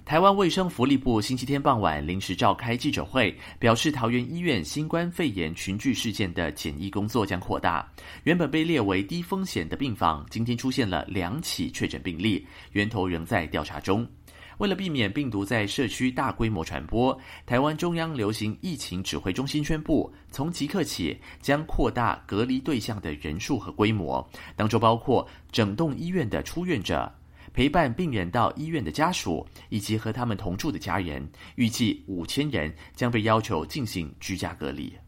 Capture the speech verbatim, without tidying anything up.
台湾卫生福利部星期天傍晚临时召开记者会，表示桃园医院新冠肺炎群聚事件的检疫工作将扩大。原本被列为低风险的病房，今天出现了两起确诊病例，源头仍在调查中。为了避免病毒在社区大规模传播，台湾中央流行疫情指挥中心宣布，从即刻起将扩大隔离对象的人数和规模，当中包括整栋医院的出院者、陪伴病人到医院的家属，以及和他们同住的家人，预计五千人将被要求进行居家隔离。